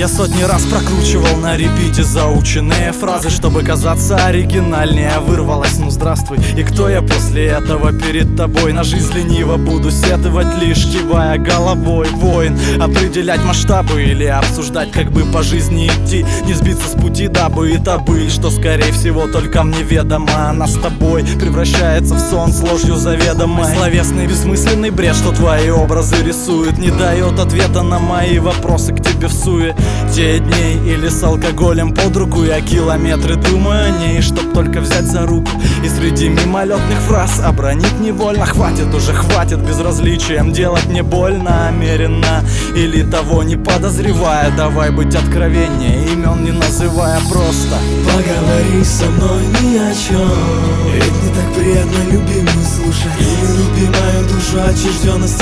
Я сотни раз прокручивал на репите заученные фразы, чтобы казаться оригинальнее. Вырвалась, ну здравствуй. И кто я после этого перед тобой? На жизнь лениво буду сетовать, лишь кивая головой. Воин, определять масштабы или обсуждать, как бы по жизни идти, не сбиться с пути, дабы это быль, что скорее всего только мне ведомо. Она с тобой превращается в сон с ложью заведомой. Словесный бессмысленный бред, что твои образы рисует, не дает ответа на мои вопросы к тебе в суете дней. Или с алкоголем под руку я километры думаю о ней, чтоб только взять за руку и среди мимолетных фраз обронить невольно. Хватит уже, хватит безразличием делать мне больно намеренно или того не подозревая. Давай быть откровеннее, имен не называя, просто поговори со мной ни о чем. Ведь не так приятно любимую слушать и любимую душу отчужденности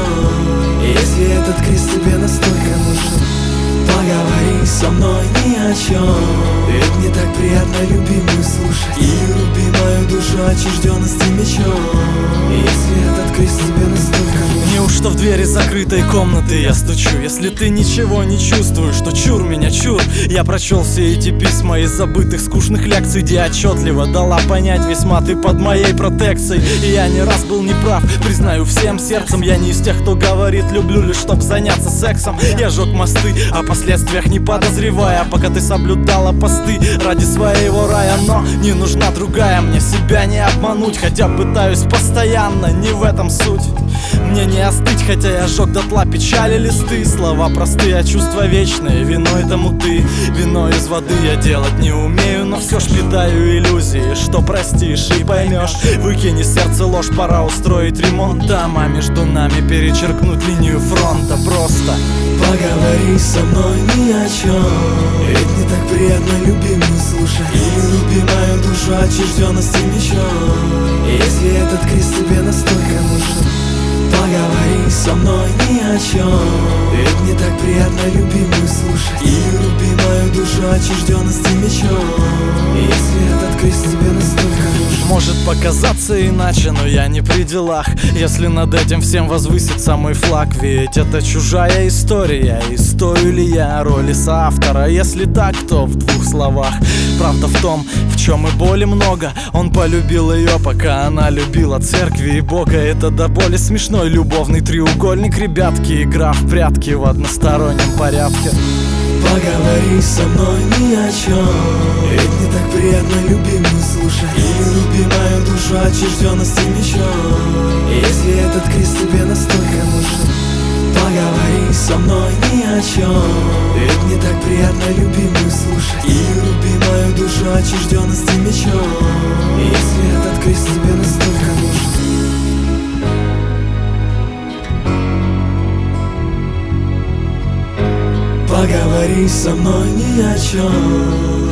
мечом. Если этот крест тебе настолько нужен, поговори со мной ни о чем. Ведь не так приятно любимую слушать и любимую душу отчужденности мечом. Если этот крест тебе настолько нужен. Неужто в двери закрытой комнаты я стучу? Если ты ничего не чувствуешь, то чур меня, чур. Я прочел все эти письма из забытых скучных лекций, где отчетливо дала понять весьма ты под моей протекцией. И я не раз был неправ, признаю всем сердцем. Я не из тех, кто говорит люблю лишь чтоб заняться сексом. Я жег мосты, о последствиях не подозревая, пока ты соблюдала посты ради своего рая. Но не нужна другая, мне себя не обмануть, хотя пытаюсь постоянно, не в этом суть. Мне не остыть, хотя я жег дотла печали листы. Слова простые, а чувства вечные, виной тому ты. Вино из воды я делать не умею, но все ж питаю иллюзии, что простишь и поймешь. Выкини сердце ложь, пора устроить ремонт там, а между нами перечеркнуть линию фронта. Просто поговори со мной ни о чем. Ведь не так приятно любимую слушать и любимую душу отчужденности мечом. Если этот крест тебе настолько нужен, поговори со мной ни о чем. Ведь не так приятно любимую слушать и любимую душу отчужденности мечом. Если этот крест тебе настолько нужен. Может показаться иначе, но я не при делах, если над этим всем возвысится мой флаг. Ведь это чужая история, и стою ли я роли соавтора? Если так, то в двух словах. Правда в том, в чем и боли много. Он полюбил ее, пока она любила церкви и Бога. Это до боли смешной любовный треугольник, ребятки. Игра в прятки в одностороннем порядке. Поговори со мной ни о чем. Ведь не так приятно любимую слушать и любимую душу отчужденности мечом. Если этот крест тебе настолько нужен, поговори со мной ни о чем. Ведь не так приятно любимую слушать и любимую душу отчужденности мечом. Если этот крест тебе настолько нужен. Поговори со мной ни о чем.